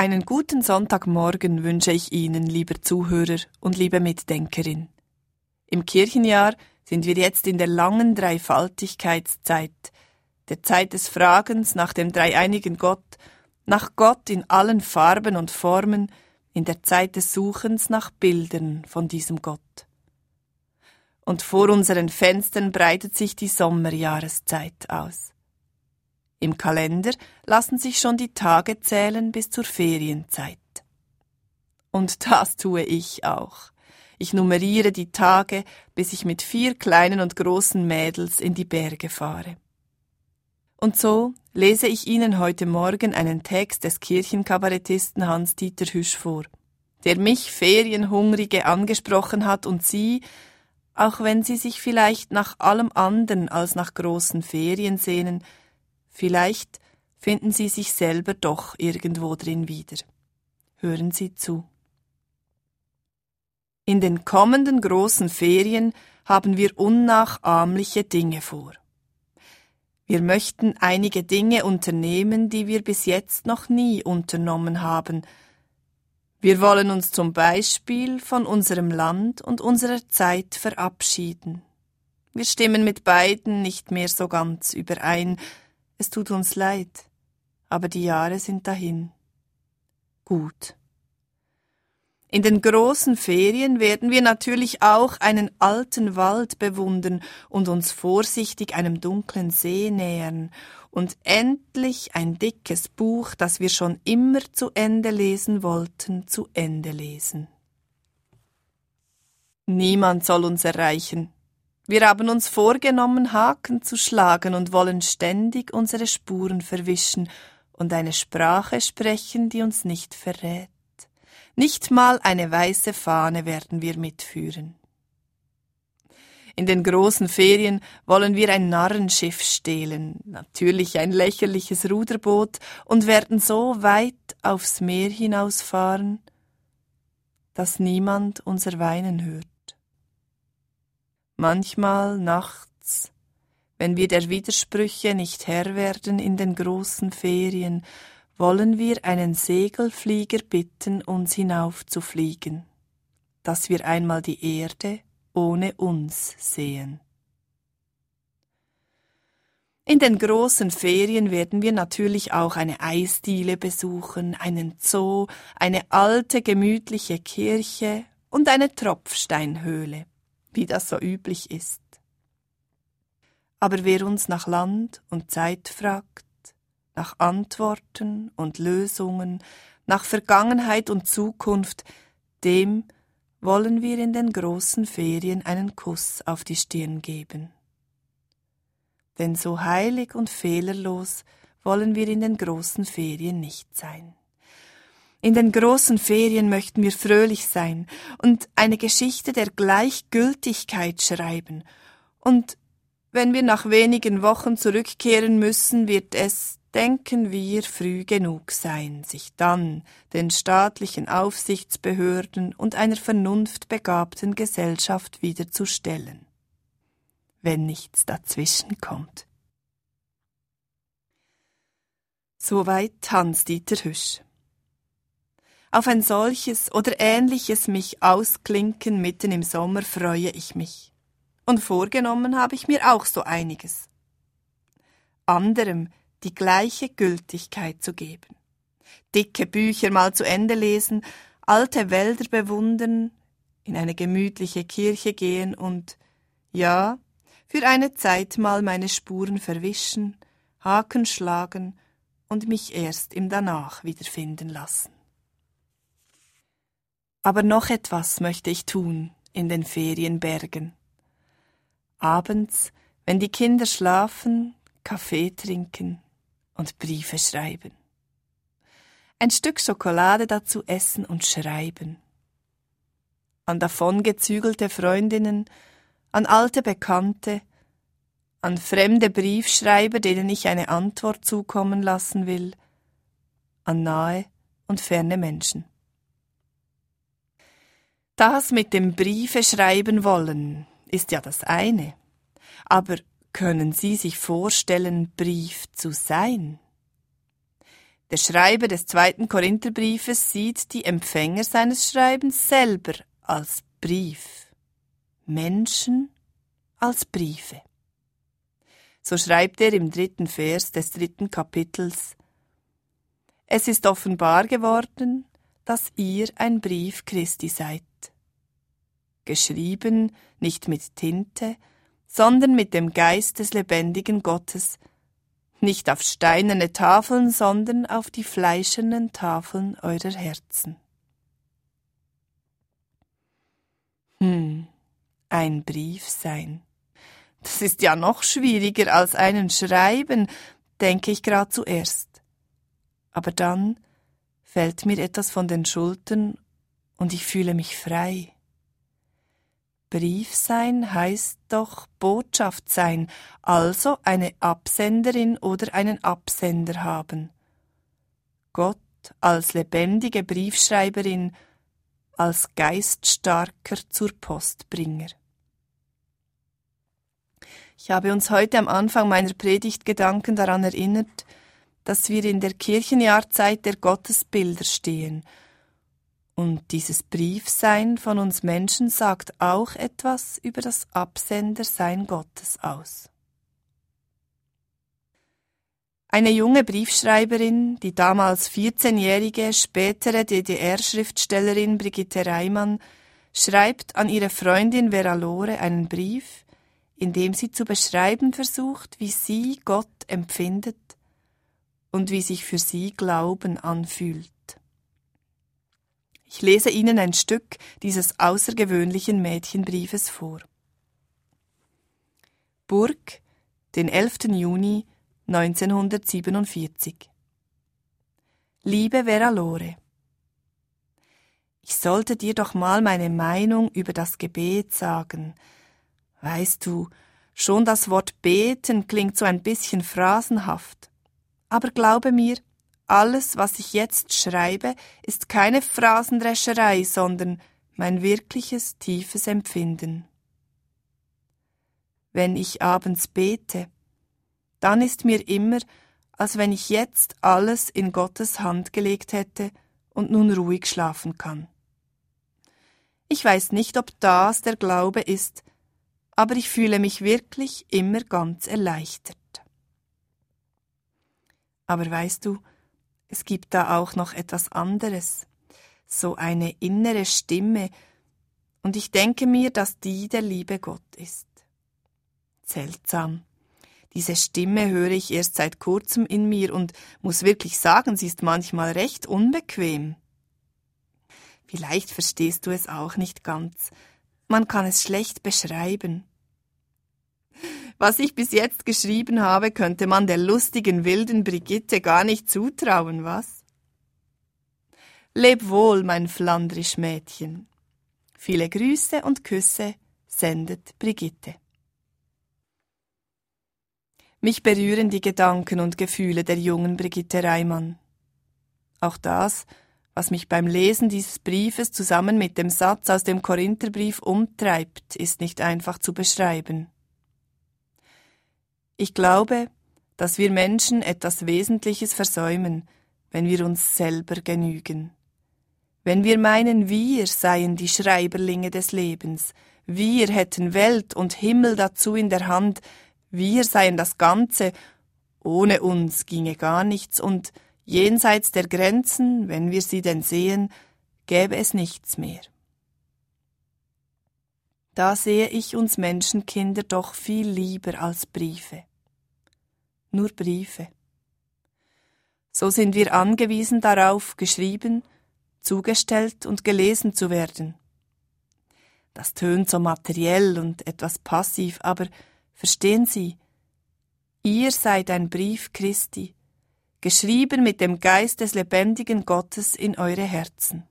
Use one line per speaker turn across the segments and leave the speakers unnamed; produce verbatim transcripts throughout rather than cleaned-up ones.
Einen guten Sonntagmorgen wünsche ich Ihnen, lieber Zuhörer und liebe Mitdenkerin. Im Kirchenjahr sind wir jetzt in der langen Dreifaltigkeitszeit, der Zeit des Fragens nach dem dreieinigen Gott, nach Gott in allen Farben und Formen, in der Zeit des Suchens nach Bildern von diesem Gott. Und vor unseren Fenstern breitet sich die Sommerjahreszeit aus. Im Kalender lassen sich schon die Tage zählen bis zur Ferienzeit. Und das tue ich auch. Ich nummeriere die Tage, bis ich mit vier kleinen und großen Mädels in die Berge fahre. Und so lese ich Ihnen heute Morgen einen Text des Kirchenkabarettisten Hans-Dieter Hüsch vor, der mich Ferienhungrige angesprochen hat und Sie, auch wenn Sie sich vielleicht nach allem anderen als nach großen Ferien sehnen, vielleicht finden Sie sich selber doch irgendwo drin wieder. Hören Sie zu. In den kommenden großen Ferien haben wir unnachahmliche Dinge vor. Wir möchten einige Dinge unternehmen, die wir bis jetzt noch nie unternommen haben. Wir wollen uns zum Beispiel von unserem Land und unserer Zeit verabschieden. Wir stimmen mit beiden nicht mehr so ganz überein. Es tut uns leid, aber die Jahre sind dahin. Gut. In den großen Ferien werden wir natürlich auch einen alten Wald bewundern und uns vorsichtig einem dunklen See nähern und endlich ein dickes Buch, das wir schon immer zu Ende lesen wollten, zu Ende lesen. Niemand soll uns erreichen. Wir haben uns vorgenommen, Haken zu schlagen und wollen ständig unsere Spuren verwischen und eine Sprache sprechen, die uns nicht verrät. Nicht mal eine weiße Fahne werden wir mitführen. In den großen Ferien wollen wir ein Narrenschiff stehlen, natürlich ein lächerliches Ruderboot, und werden so weit aufs Meer hinausfahren, dass niemand unser Weinen hört. Manchmal nachts, wenn wir der Widersprüche nicht Herr werden in den großen Ferien, wollen wir einen Segelflieger bitten, uns hinaufzufliegen, dass wir einmal die Erde ohne uns sehen. In den großen Ferien werden wir natürlich auch eine Eisdiele besuchen, einen Zoo, eine alte, gemütliche Kirche und eine Tropfsteinhöhle, wie das so üblich ist. Aber wer uns nach Land und Zeit fragt, nach Antworten und Lösungen, nach Vergangenheit und Zukunft, dem wollen wir in den großen Ferien einen Kuss auf die Stirn geben. Denn so heilig und fehlerlos wollen wir in den großen Ferien nicht sein. In den großen Ferien möchten wir fröhlich sein und eine Geschichte der Gleichgültigkeit schreiben. Und wenn wir nach wenigen Wochen zurückkehren müssen, wird es, denken wir, früh genug sein, sich dann den staatlichen Aufsichtsbehörden und einer vernunftbegabten Gesellschaft wieder zu stellen, wenn nichts dazwischen kommt. Soweit Hans-Dieter Hüsch. Auf ein solches oder ähnliches mich ausklinken mitten im Sommer freue ich mich. Und vorgenommen habe ich mir auch so einiges. Anderem die gleiche Gültigkeit zu geben. Dicke Bücher mal zu Ende lesen, alte Wälder bewundern, in eine gemütliche Kirche gehen und, ja, für eine Zeit mal meine Spuren verwischen, Haken schlagen und mich erst im Danach wiederfinden lassen. Aber noch etwas möchte ich tun in den Ferienbergen. Abends, wenn die Kinder schlafen, Kaffee trinken und Briefe schreiben. Ein Stück Schokolade dazu essen und schreiben. An davongezügelte Freundinnen, an alte Bekannte, an fremde Briefschreiber, denen ich eine Antwort zukommen lassen will, an nahe und ferne Menschen. Das mit dem Briefe schreiben wollen ist ja das eine, aber können Sie sich vorstellen, Brief zu sein? Der Schreiber des zweiten Korintherbriefes sieht die Empfänger seines Schreibens selber als Brief, Menschen als Briefe. So schreibt er im dritten Vers des dritten Kapitels: Es ist offenbar geworden, dass ihr ein Brief Christi seid. Geschrieben nicht mit Tinte, sondern mit dem Geist des lebendigen Gottes, nicht auf steinerne Tafeln, sondern auf die fleischernen Tafeln eurer Herzen. Hm, ein Brief sein. Das ist ja noch schwieriger als einen schreiben, denke ich gerade zuerst. Aber dann fällt mir etwas von den Schultern und ich fühle mich frei. Brief sein heißt doch Botschaft sein, also eine Absenderin oder einen Absender haben. Gott als lebendige Briefschreiberin, als geiststarker zur Postbringer. Ich habe uns heute am Anfang meiner Predigt Gedanken daran erinnert, dass wir in der Kirchenjahrzeit der Gottesbilder stehen. Und dieses Briefsein von uns Menschen sagt auch etwas über das Absendersein Gottes aus. Eine junge Briefschreiberin, die damals vierzehnjährige, spätere D D R-Schriftstellerin Brigitte Reimann, schreibt an ihre Freundin Vera Lore einen Brief, in dem sie zu beschreiben versucht, wie sie Gott empfindet und wie sich für sie Glauben anfühlt. Ich lese Ihnen ein Stück dieses außergewöhnlichen Mädchenbriefes vor. Burg, den elften Juni neunzehnhundertsiebenundvierzig. Liebe Vera Lore, ich sollte dir doch mal meine Meinung über das Gebet sagen. Weißt du, schon das Wort beten klingt so ein bisschen phrasenhaft. Aber glaube mir, alles, was ich jetzt schreibe, ist keine Phrasendrescherei, sondern mein wirkliches, tiefes Empfinden. Wenn ich abends bete, dann ist mir immer, als wenn ich jetzt alles in Gottes Hand gelegt hätte und nun ruhig schlafen kann. Ich weiß nicht, ob das der Glaube ist, aber ich fühle mich wirklich immer ganz erleichtert. Aber weißt du, es gibt da auch noch etwas anderes, so eine innere Stimme, und ich denke mir, dass die der liebe Gott ist. Seltsam. Diese Stimme höre ich erst seit kurzem in mir und muss wirklich sagen, sie ist manchmal recht unbequem. Vielleicht verstehst du es auch nicht ganz. Man kann es schlecht beschreiben. Was ich bis jetzt geschrieben habe, könnte man der lustigen, wilden Brigitte gar nicht zutrauen, was? Leb wohl, mein flandrisch Mädchen. Viele Grüße und Küsse sendet Brigitte. Mich berühren die Gedanken und Gefühle der jungen Brigitte Reimann. Auch das, was mich beim Lesen dieses Briefes zusammen mit dem Satz aus dem Korintherbrief umtreibt, ist nicht einfach zu beschreiben. Ich glaube, dass wir Menschen etwas Wesentliches versäumen, wenn wir uns selber genügen. Wenn wir meinen, wir seien die Schreiberlinge des Lebens, wir hätten Welt und Himmel dazu in der Hand, wir seien das Ganze, ohne uns ginge gar nichts und jenseits der Grenzen, wenn wir sie denn sehen, gäbe es nichts mehr. Da sehe ich uns Menschenkinder doch viel lieber als Briefe. Nur Briefe. So sind wir angewiesen darauf, geschrieben, zugestellt und gelesen zu werden. Das tönt so materiell und etwas passiv, aber verstehen Sie, ihr seid ein Brief Christi, geschrieben mit dem Geist des lebendigen Gottes in eure Herzen.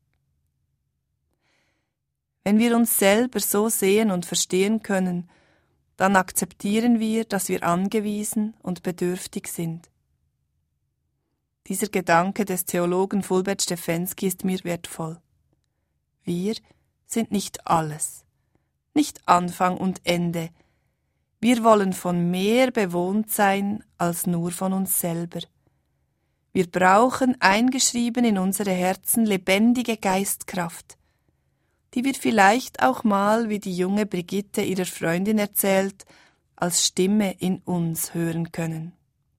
Wenn wir uns selber so sehen und verstehen können, dann akzeptieren wir, dass wir angewiesen und bedürftig sind. Dieser Gedanke des Theologen Fulbert Stefensky ist mir wertvoll. Wir sind nicht alles, nicht Anfang und Ende. Wir wollen von mehr bewohnt sein als nur von uns selber. Wir brauchen eingeschrieben in unsere Herzen lebendige Geistkraft, die wir vielleicht auch mal, wie die junge Brigitte ihrer Freundin erzählt, als Stimme in uns hören können.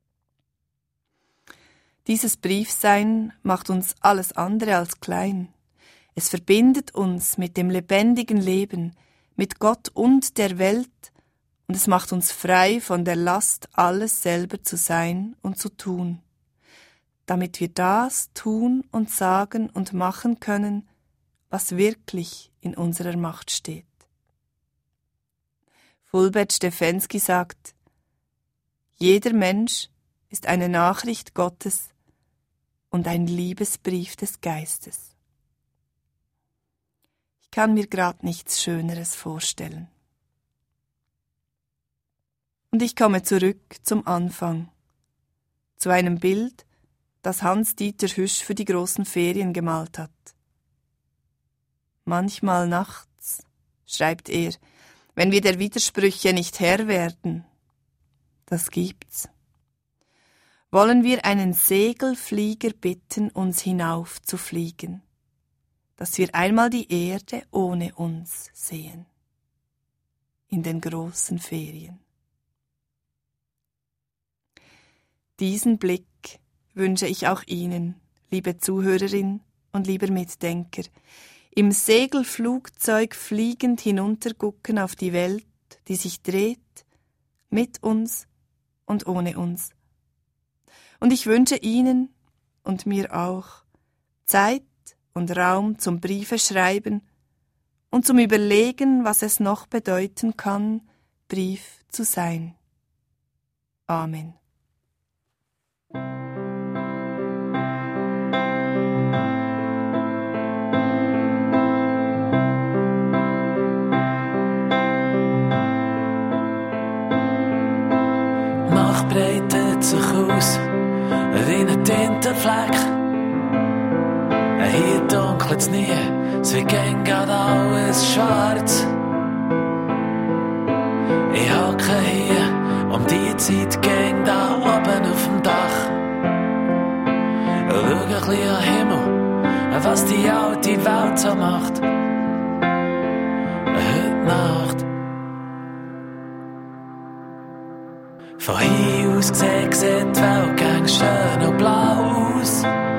Dieses Briefsein macht uns alles andere als klein. Es verbindet uns mit dem lebendigen Leben, mit Gott und der Welt, und es macht uns frei von der Last, alles selber zu sein und zu tun, damit wir das tun und sagen und machen können, was wirklich in unserer Macht steht. Fulbert Stefensky sagt, jeder Mensch ist eine Nachricht Gottes und ein Liebesbrief des Geistes. Ich kann mir grad nichts Schöneres vorstellen. Und ich komme zurück zum Anfang, zu einem Bild, das Hans-Dieter Hüsch für die großen Ferien gemalt hat. Manchmal nachts, schreibt er, wenn wir der Widersprüche nicht Herr werden, das gibt's, wollen wir einen Segelflieger bitten, uns hinauf zu fliegen, dass wir einmal die Erde ohne uns sehen, in den großen Ferien. Diesen Blick wünsche ich auch Ihnen, liebe Zuhörerin und lieber Mitdenker, im Segelflugzeug fliegend hinuntergucken auf die Welt, die sich dreht, mit uns und ohne uns. Und ich wünsche Ihnen und mir auch Zeit und Raum zum Briefe schreiben und zum Überlegen, was es noch bedeuten kann, Brief zu sein. Amen.
Nacht breitet sich aus wie ein Tintenfleck. Hier dunkelt's nie, es wird gern grad alles schwarz. Ich hocke hier um die Zeit gern da oben auf dem Dach. Schau ein bisschen am Himmel, was die alte Welt so macht. Heute Nacht. Von hier aus gesehen sieht die Welt gern schön und blau aus.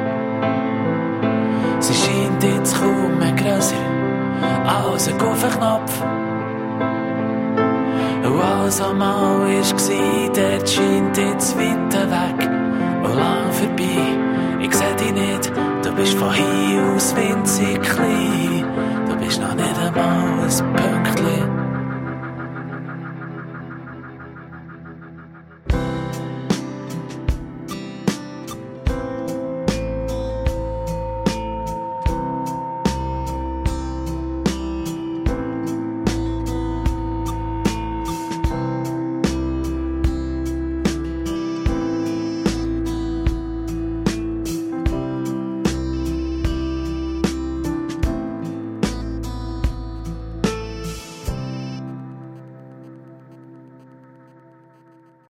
Sie scheint jetzt kaum mehr grösser als ein Guffenknopf. Und alles, was mal war, dort scheint jetzt weiter weg und lang vorbei. Ich seh dich nicht, du bist von hier aus winzig klein. Du bist noch nicht einmal ein Punkt.